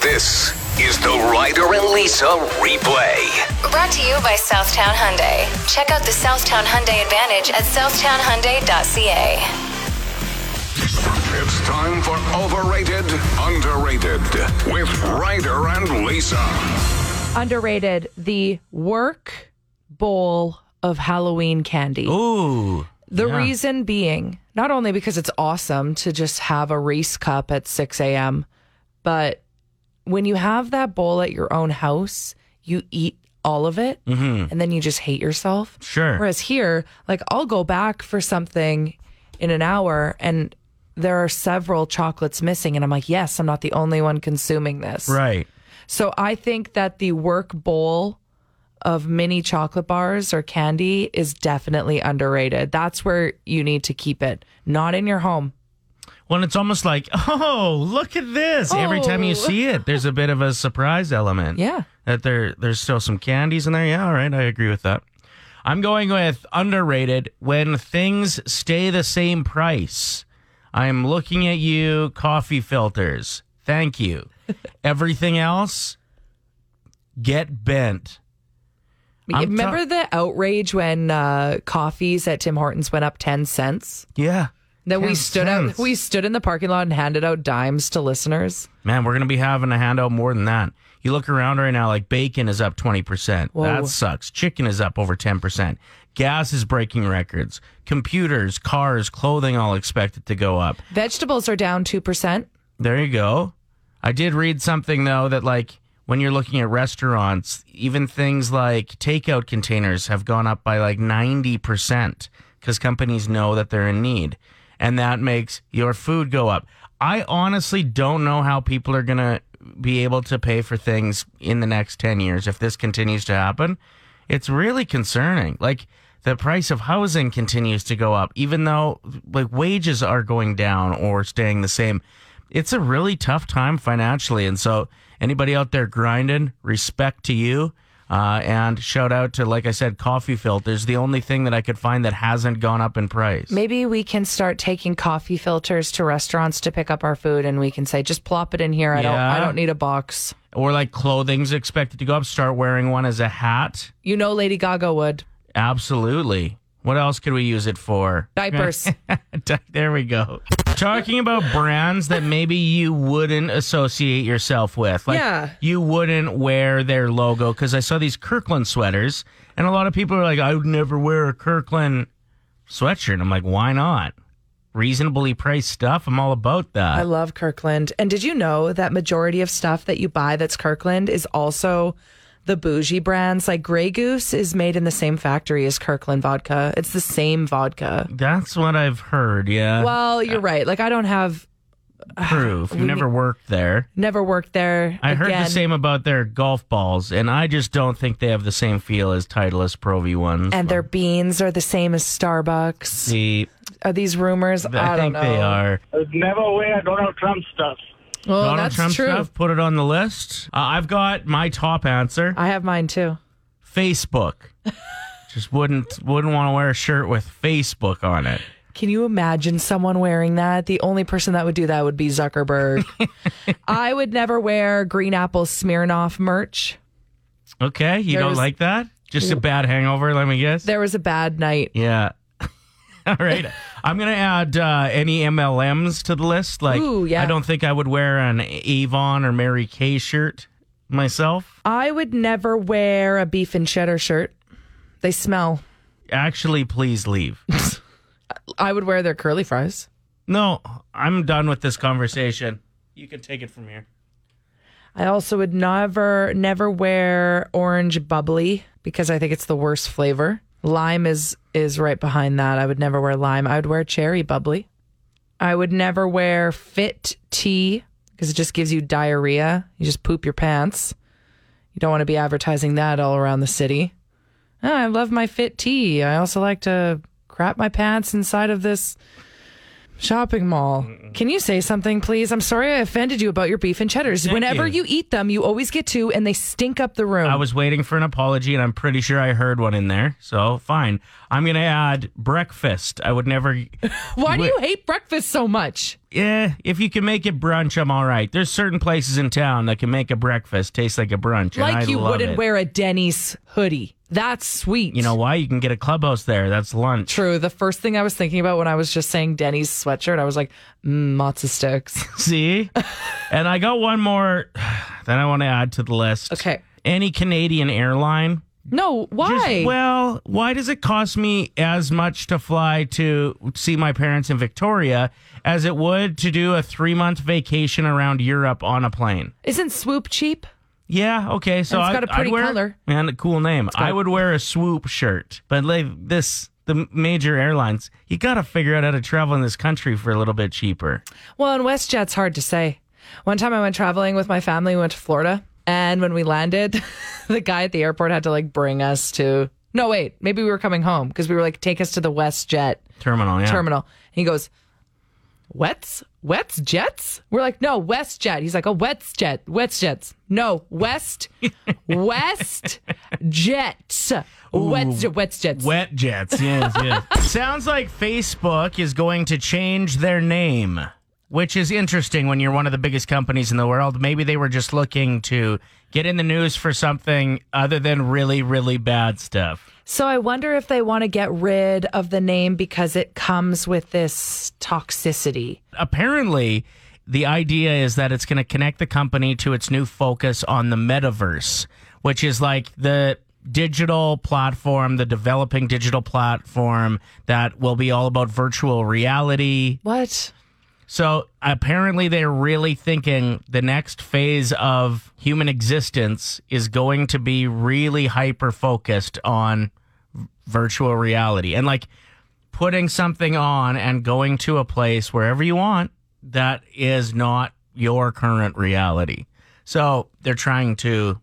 This is the Ryder and Lisa replay. Brought to you by Southtown Hyundai. Check out the Southtown Hyundai Advantage at southtownhyundai.ca. It's time for Overrated, Underrated with Ryder and Lisa. Underrated, the work bowl of Halloween candy. Ooh. The reason being, not only because it's awesome to just have a Reese cup at 6 a.m., but when you have that bowl at your own house, you eat all of it and then you just hate yourself. Sure. Whereas here, like, I'll go back for something in an hour and there are several chocolates missing. And I'm like, yes, I'm not the only one consuming this. Right. So I think that the work bowl of mini chocolate bars or candy is definitely underrated. That's where you need to keep it, not in your home. Well, it's almost like, oh, look at this. Every time you see it, there's a bit of a surprise element. Yeah. That there's still some candies in there. Yeah, all right. I agree with that. I'm going with underrated when things stay the same price. I'm looking at you, coffee filters. Thank you. Everything else, get bent. Remember the outrage when coffees at Tim Hortons went up 10 cents? Yeah. Then 10 we stood in the parking lot and handed out dimes to listeners. Man, we're going to be having a handout more than that. You look around right now, like bacon is up 20%. Whoa. That sucks. Chicken is up over 10%. Gas is breaking records. Computers, cars, clothing all expected to go up. Vegetables are down 2%. There you go. I did read something, though, that like when you're looking at restaurants, even things like takeout containers have gone up by like 90% because companies know that they're in need. And that makes your food go up. I honestly don't know how people are going to be able to pay for things in the next 10 years if this continues to happen. It's really concerning. Like, the price of housing continues to go up, even though like wages are going down or staying the same. It's a really tough time financially. And so anybody out there grinding, respect to you. And shout out to, like I said, coffee filters, the only thing that I could find that hasn't gone up in price. Maybe we can start taking coffee filters to restaurants to pick up our food and we can say, just plop it in here. I don't need a box. Or like clothing's expected to go up. Start wearing one as a hat. You know Lady Gaga would. Absolutely. What else could we use it for? Diapers. There we go. Talking about brands that maybe you wouldn't associate yourself with. Like, you wouldn't wear their logo. Because I saw these Kirkland sweaters, and a lot of people are like, I would never wear a Kirkland sweatshirt. I'm like, why not? Reasonably priced stuff. I'm all about that. I love Kirkland. And did you know that majority of stuff that you buy that's Kirkland is also the bougie brands? Like Grey Goose is made in the same factory as Kirkland vodka. It's the same vodka. That's what I've heard, yeah. Well, you're right. Like, I don't have proof. You never worked there. Never worked there. I heard the same about their golf balls, and I just don't think they have the same feel as Titleist Pro V ones. And their beans are the same as Starbucks. Are these rumors? I don't know. They are. Never wear Donald Trump stuff. Well, Donald that's Trump true. stuff, put it on the list. I've got my top answer. I have mine too. Facebook. Just wouldn't want to wear a shirt with Facebook on it. Can you imagine someone wearing that? The only person that would do that would be Zuckerberg. I would never wear Green Apple Smirnoff merch. Okay, you don't like that? Just a bad hangover, let me guess? There was a bad night. Yeah. All right. I'm going to add any MLMs to the list. Like, ooh, yeah. I don't think I would wear an Avon or Mary Kay shirt myself. I would never wear a beef and cheddar shirt. They smell. Actually, please leave. I would wear their curly fries. No, I'm done with this conversation. You can take it from here. I also would never wear orange bubbly because I think it's the worst flavor. Lime is right behind that. I would never wear lime. I would wear cherry bubbly. I would never wear Fit tea because it just gives you diarrhea. You just poop your pants. You don't want to be advertising that all around the city. Oh, I love my Fit tea. I also like to crap my pants inside of this shopping mall. Can you say something, please? I'm sorry I offended you about your beef and cheddars. Whenever you eat them, you always get two, and they stink up the room. I was waiting for an apology, and I'm pretty sure I heard one in there. So, fine. I'm going to add breakfast. I would never... Why do you hate breakfast so much? Yeah, if you can make it brunch, I'm all right. There's certain places in town that can make a breakfast taste like a brunch. And I Like you love wouldn't it. wear a Denny's hoodie. That's sweet. You know why? You can get a Clubhouse there. That's lunch. True. The first thing I was thinking about when I was just saying Denny's sweatshirt, I was like, matzo sticks. See? And I got one more that I want to add to the list. Okay. Any Canadian airline. No, why? Why does it cost me as much to fly to see my parents in Victoria as it would to do a 3-month vacation around Europe on a plane? Isn't Swoop cheap? Yeah, okay. So And it's got a pretty I'd wear, color. And a cool name. I would wear a Swoop shirt. But like the major airlines, you got to figure out how to travel in this country for a little bit cheaper. Well, and WestJet's hard to say. One time I went traveling with my family. We went to Florida. And when we landed, the guy at the airport had to like bring us to... No, wait. Maybe we were coming home because we were like, take us to the WestJet Terminal, yeah. terminal. And he goes, Wets Jets? We're like, no, WestJet. He's like, oh, WestJets. No, West Jets. WestJets. Wet jets, yes. Sounds like Facebook is going to change their name, which is interesting when you're one of the biggest companies in the world. Maybe they were just looking to get in the news for something other than really, really bad stuff. So I wonder if they want to get rid of the name because it comes with this toxicity. Apparently, the idea is that it's going to connect the company to its new focus on the metaverse, which is like the digital platform, the developing digital platform that will be all about virtual reality. What? So apparently they're really thinking the next phase of human existence is going to be really hyper-focused on virtual reality and like putting something on and going to a place wherever you want that is not your current reality. So they're trying to,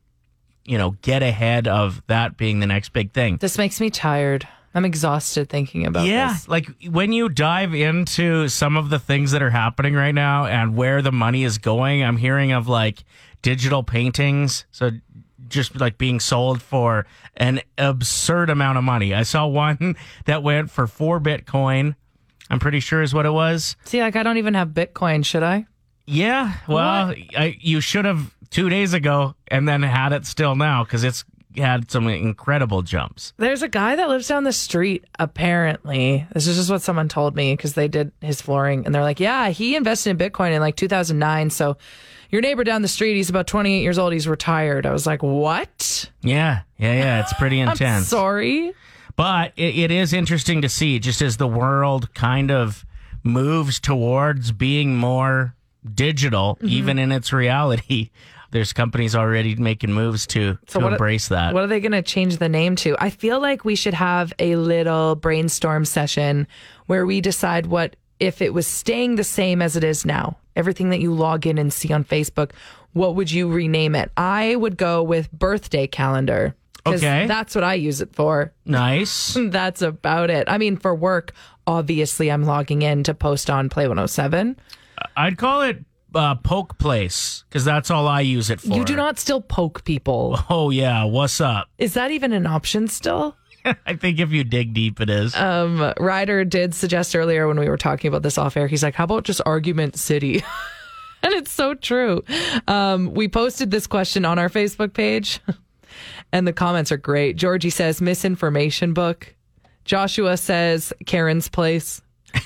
get ahead of that being the next big thing. This makes me tired. I'm exhausted thinking about this. Like when you dive into some of the things that are happening right now and where the money is going, I'm hearing of like digital paintings. So just like being sold for an absurd amount of money. I saw one that went for 4 Bitcoin. I'm pretty sure is what it was. See, like I don't even have Bitcoin, should I? Yeah. Well, you should have 2 days ago and then had it still now because it's had some incredible jumps. There's a guy that lives down the street, apparently. This is just what someone told me because they did his flooring. And they're like, yeah, he invested in Bitcoin in like 2009. So your neighbor down the street, he's about 28 years old. He's retired. I was like, what? Yeah. It's pretty intense. I'm sorry. But it is interesting to see just as the world kind of moves towards being more digital, even in its reality. There's companies already making moves to embrace that. What are they going to change the name to? I feel like we should have a little brainstorm session where we decide what if it was staying the same as it is now. Everything that you log in and see on Facebook, what would you rename it? I would go with birthday calendar. Okay. That's what I use it for. Nice. That's about it. I mean, for work, obviously I'm logging in to post on Play 107. I'd call it Poke Place because that's all I use it for. You do not still poke people. Oh, yeah. What's up? Is that even an option still? I think if you dig deep, it is. Ryder did suggest earlier when we were talking about this off air, he's like, how about just Argument City? And it's so true. We posted this question on our Facebook page and the comments are great. Georgie says misinformation book. Joshua says Karen's Place.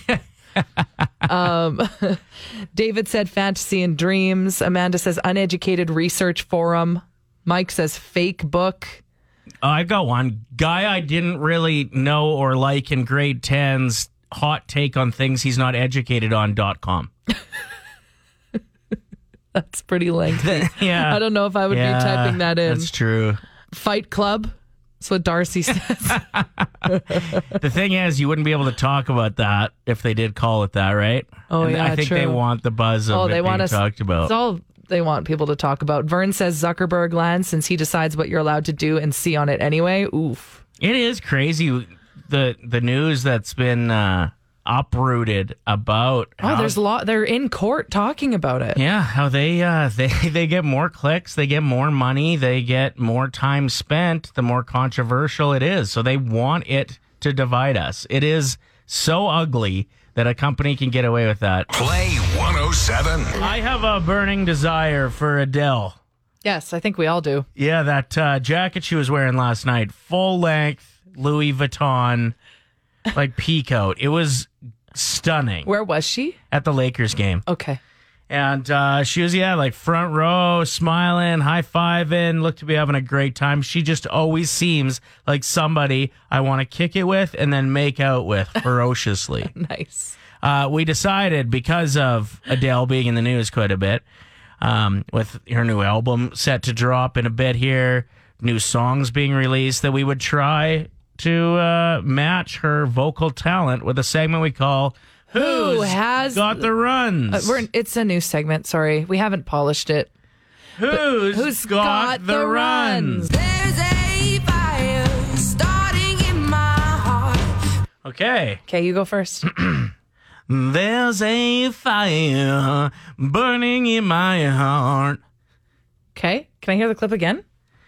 David said fantasy and dreams. Amanda says uneducated research forum. Mike says fake book. I've got one. Guy I didn't really know or like in grade 10's hot take on things he's not educated on.com. That's pretty lengthy. Yeah. I don't know if I would be typing that in. That's true. Fight Club. That's what Darcy says. The thing is, you wouldn't be able to talk about that if they did call it that, right? Oh, and yeah, I think they true. want the buzz of it being talked about. It's all they want people to talk about. Vern says Zuckerberg land since he decides what you're allowed to do and see on it anyway. Oof. It is crazy, the news that's been uprooted about. There's a lot. They're in court talking about it. Yeah, how they get more clicks, they get more money, they get more time spent, the more controversial it is. So they want it to divide us. It is so ugly that a company can get away with that. Play 1017. I have a burning desire for Adele. Yes, I think we all do. Yeah, that jacket she was wearing last night, full length Louis Vuitton, like peacoat. It was stunning. Where was she? At the Lakers game. Okay. And she was, like front row, smiling, high-fiving, looked to be having a great time. She just always seems like somebody I want to kick it with and then make out with ferociously. Nice. We decided, because of Adele being in the news quite a bit, with her new album set to drop in a bit here, new songs being released, that we would try to match her vocal talent with a segment we call Who has Got the Runs? It's a new segment. Sorry, we haven't polished it. Who's got the runs? There's a fire starting in my heart. Okay. Okay, you go first. There's a fire burning in my heart. Okay, can I hear the clip again?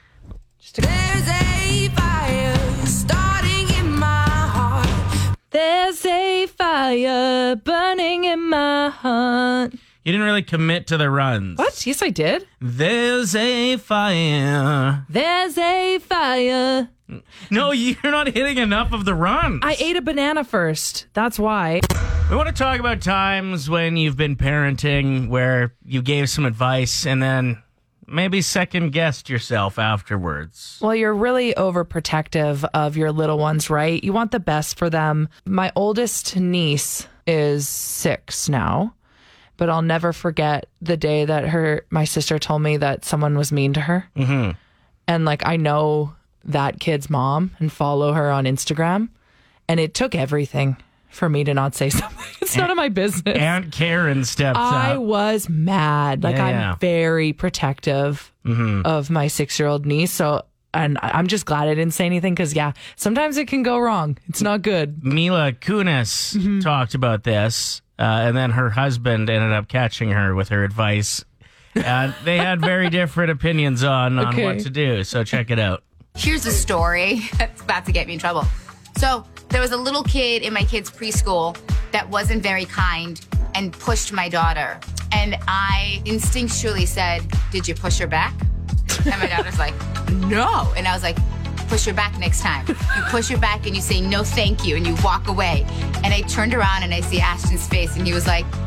There's a fire starting in my heart. There's a fire burning in my heart. You didn't really commit to the runs. What? Yes, I did. There's a fire. There's a fire. No, you're not hitting enough of the runs. I ate a banana first. That's why. We want to talk about times when you've been parenting where you gave some advice and then maybe second-guessed yourself afterwards. Well, you're really overprotective of your little ones, right? You want the best for them. My oldest niece is 6 now, but I'll never forget the day that my sister told me that someone was mean to her. Mm-hmm. And I know that kid's mom and follow her on Instagram, and it took everything for me to not say something. It's none of my business. Aunt Karen steps I up. was mad. I'm very protective of my 6-year-old niece. So, and I'm just glad I didn't say anything because, sometimes it can go wrong. It's not good. Mila Kunis talked about this, and then her husband ended up catching her with her advice. They had very different opinions on what to do. So check it out. Here's a story that's about to get me in trouble. So there was a little kid in my kid's preschool that wasn't very kind and pushed my daughter. And I instinctually said, "Did you push her back?" And my daughter's like, "No." And I was like, "Push her back next time. You push her back and you say, 'No, thank you,' and you walk away." And I turned around and I see Ashton's face and he was like,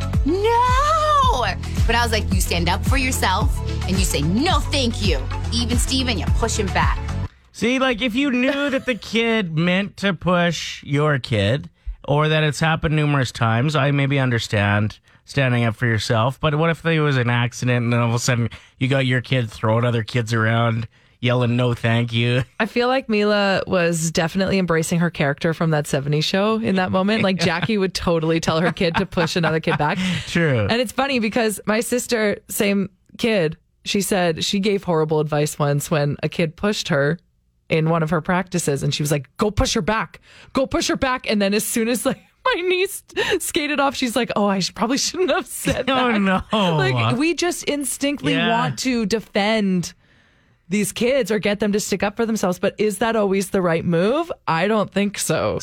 "No." But I was like, you stand up for yourself and you say, "No, thank you." Even Steven, you push him back. See, if you knew that the kid meant to push your kid or that it's happened numerous times, I maybe understand standing up for yourself. But what if there was an accident and then all of a sudden you got your kid throwing other kids around, yelling, "No, thank you"? I feel like Mila was definitely embracing her character from that 70s show in that moment. Jackie would totally tell her kid to push another kid back. True. And it's funny because my sister, same kid, she said she gave horrible advice once when a kid pushed her in one of her practices, and she was like, "Go push her back, go push her back." And then as soon as my niece skated off, she's like, "Oh, I probably shouldn't have said that." Oh no! We just instinctively want to defend these kids or get them to stick up for themselves, but is that always the right move? I don't think so.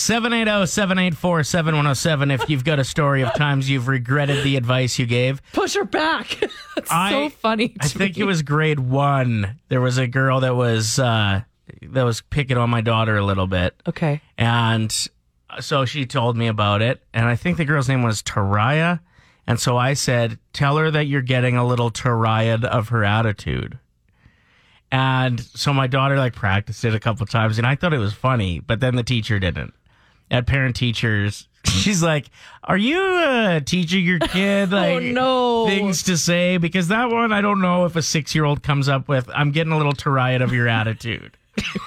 780-784-7107 if you've got a story of times you've regretted the advice you gave. Push her back. That's so funny to I think me. it was grade 1. There was a girl that was picking on my daughter a little bit. Okay. And so she told me about it, and I think the girl's name was Taraya. And so I said, "Tell her that you're getting a little Taraya of her attitude." And so my daughter practiced it a couple times, and I thought it was funny, but then the teacher didn't. At parent teachers, she's like, "Are you teaching your kid Oh, no. things to say? Because that one, I don't know if a 6-year-old comes up with, 'I'm getting a little Taraya of your attitude.'"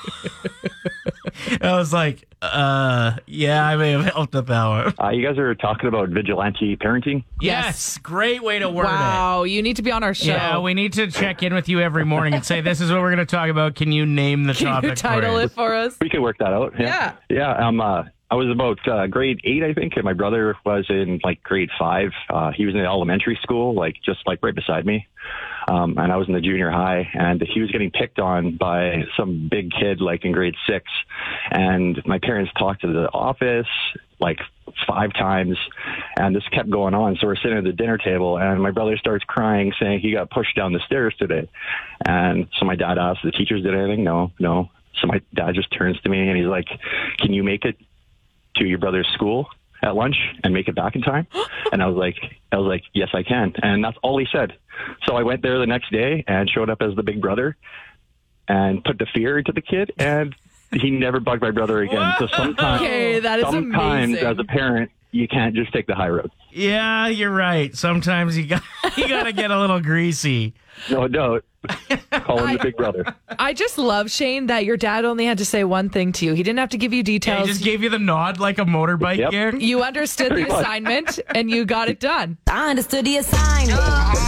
I was like, yeah, I may have helped with that one. You guys are talking about vigilante parenting? Yes, great way to word it. Wow, you need to be on our show. Yeah, we need to check in with you every morning and say, "This is what we're going to talk about. Can you name the Can topic you title for it for us? We can work that out. Yeah. Yeah. I was about grade 8, I think, and my brother was in like grade 5. He was in elementary school, just right beside me. And I was in the junior high, and he was getting picked on by some big kid in grade 6. And my parents talked to the office 5 times, and this kept going on. So we're sitting at the dinner table, and my brother starts crying, saying he got pushed down the stairs today. And so my dad asked, the teachers did anything? No. So my dad just turns to me, and he's like, can you make it to your brother's school at lunch and make it back in time? And I was like, yes, I can. And that's all he said. So I went there the next day and showed up as the big brother and put the fear into the kid, and he never bugged my brother again. So sometimes, that is amazing. As a parent, you can't just take the high road. Yeah, you're right. Sometimes you got to get a little greasy. No doubt. Call him the big brother. I just love, Shane, that your dad only had to say one thing to you. He didn't have to give you Yeah, details. he just gave you the nod like a motorbike gang. You understood the assignment, and you got it done. I understood the assignment.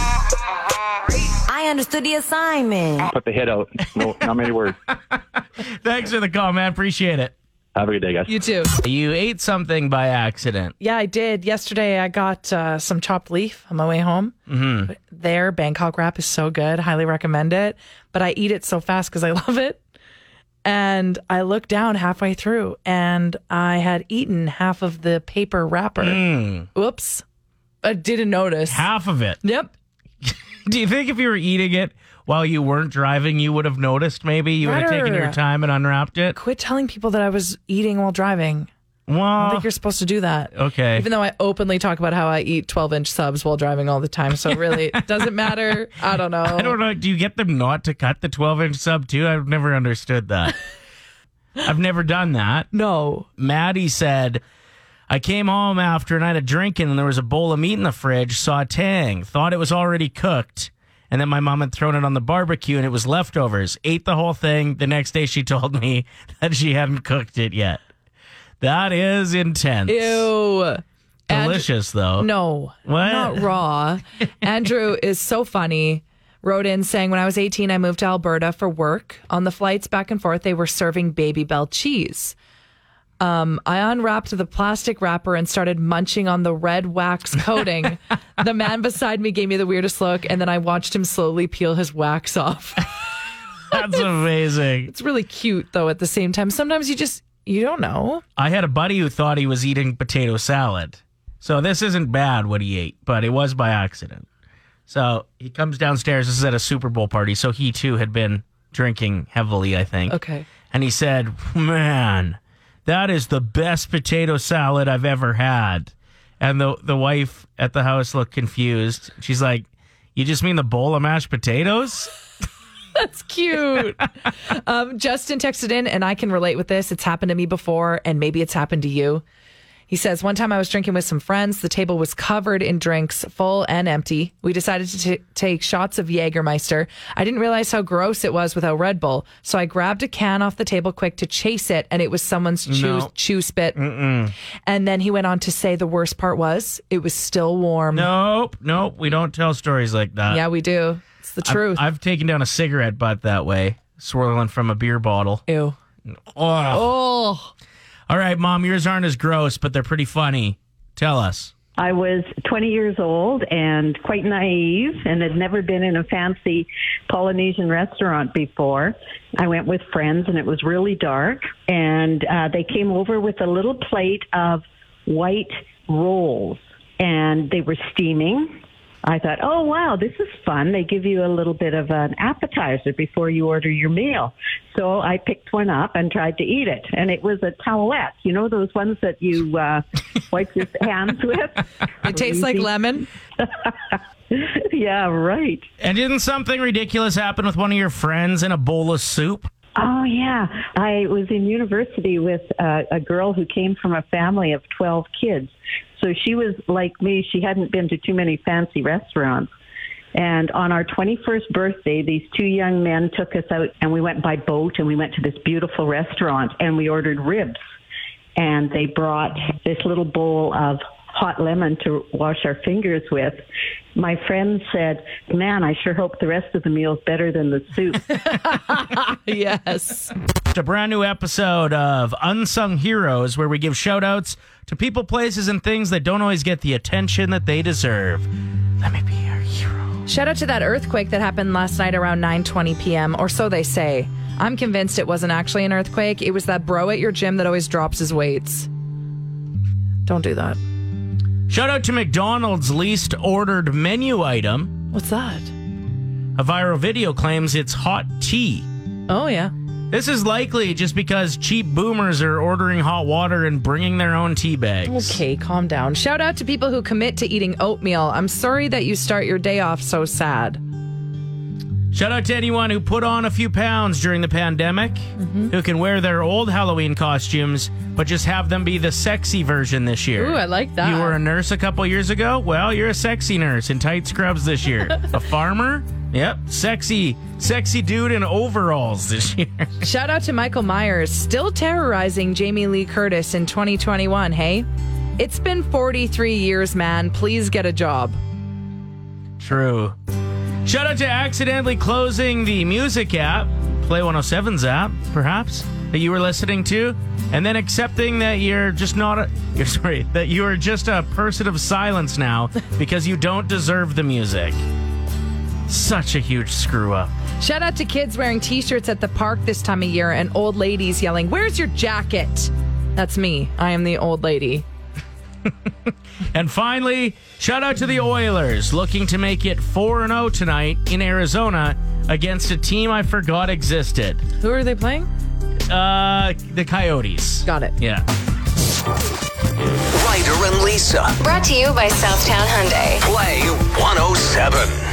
I understood the assignment. Put the hit out. No, not many words. Thanks for the call, man. Appreciate it. Have a good day, guys. You too. You ate something by accident. Yeah, I did. Yesterday, I got some chopped leaf on my way home. Mm-hmm. There, Bangkok wrap is so good. Highly recommend it. But I eat it so fast because I love it. And I looked down halfway through, and I had eaten half of the paper wrapper. Whoops. I didn't notice. Half of it. Yep. Do you think if you were eating it while you weren't driving, you would have noticed maybe? You would have taken your time and unwrapped it? Quit telling people that I was eating while driving. I don't Well, think you're supposed to do that. okay. Even though I openly talk about how I eat 12-inch subs while driving all the time. So really, it doesn't matter. I don't know. I don't know. Do you get them not to cut the 12-inch sub too? I've never understood that. I've never done that. No. Maddie said, I came home after a night of drinking and there was a bowl of meat in the fridge, sauteing, thought it was already cooked. And then my mom had thrown it on the barbecue and it was leftovers. Ate the whole thing. The next day she told me that she hadn't cooked it yet. That is intense. Ew. Delicious, though. No. What? Not raw. Andrew is so funny. Wrote in saying, when I was 18, I moved to Alberta for work. On the flights back and forth, they were serving Baby Bell cheese. I unwrapped the plastic wrapper and started munching on the red wax coating. The man beside me gave me the weirdest look, and then I watched him slowly peel his wax off. That's amazing. It's really cute, though, at the same time. Sometimes you don't know. I had a buddy who thought he was eating potato salad. So this isn't bad what he ate, but it was by accident. So he comes downstairs. This is at a Super Bowl party. So he, too, had been drinking heavily, I think. Okay. And he said, man, that is the best potato salad I've ever had. And the wife at the house looked confused. She's like, you just mean the bowl of mashed potatoes? That's cute. Justin texted in, and I can relate with this. It's happened to me before, and maybe it's happened to you. He says, one time I was drinking with some friends. The table was covered in drinks, full and empty. We decided to take shots of Jägermeister. I didn't realize how gross it was without Red Bull. So I grabbed a can off the table quick to chase it, and it was someone's chew spit. And then he went on to say the worst part was it was still warm. Nope. We don't tell stories like that. Yeah, we do. It's the truth. I've taken down a cigarette butt that way, swirling from a beer bottle. Ew. Oh. All right, Mom, yours aren't as gross, but they're pretty funny. Tell us. I was 20 years old and quite naive and had never been in a fancy Polynesian restaurant before. I went with friends and it was really dark, and they came over with a little plate of white rolls, and they were steaming. I thought, oh, wow, this is fun. They give you a little bit of an appetizer before you order your meal. So I picked one up and tried to eat it. And it was a towelette. You know those ones that you wipe your hands with? It tastes like lemon. Yeah, right. And didn't something ridiculous happen with one of your friends in a bowl of soup? Oh, yeah. I was in university with a girl who came from a family of 12 kids. So she was like me. She hadn't been to too many fancy restaurants. And on our 21st birthday, these two young men took us out, and we went by boat, and we went to this beautiful restaurant, and we ordered ribs. And they brought this little bowl of hot lemon to wash our fingers with. My friend said, man, I sure hope the rest of the meal is better than the soup. Yes. A brand new episode of Unsung Heroes where we give shout outs to people, places, and things that don't always get the attention that they deserve. Let me be your hero. Shout out to that earthquake that happened last night around 9:20 p.m., or so they say. I'm convinced it wasn't actually an earthquake. It was that bro at your gym that always drops his weights. Don't do that. Shout out to McDonald's least ordered menu item. What's that? A viral video claims it's hot tea. Oh, yeah. This is likely just because cheap boomers are ordering hot water and bringing their own tea bags. Okay, calm down. Shout out to people who commit to eating oatmeal. I'm sorry that you start your day off so sad. Shout out to anyone who put on a few pounds during the pandemic, who can wear their old Halloween costumes, but just have them be the sexy version this year. Ooh, I like that. You were a nurse a couple years ago? Well, you're a sexy nurse in tight scrubs this year. A farmer? Yep, sexy dude in overalls this year. Shout out to Michael Myers, still terrorizing Jamie Lee Curtis in 2021, hey? It's been 43 years, man. Please get a job. True. Shout out to accidentally closing the music app, Play 107's app, perhaps, that you were listening to, and then accepting that you're just that you are just a person of silence now because you don't deserve the music. Such a huge screw up. Shout out to kids wearing t-shirts at the park this time of year and old ladies yelling, "Where's your jacket?" That's me. I am the old lady. And finally, shout out to the Oilers, looking to make it 4-0 tonight in Arizona against a team I forgot existed. Who are they playing? The Coyotes. Got it. Yeah. Ryder and Lisa. Brought to you by Southtown Hyundai. Play 107.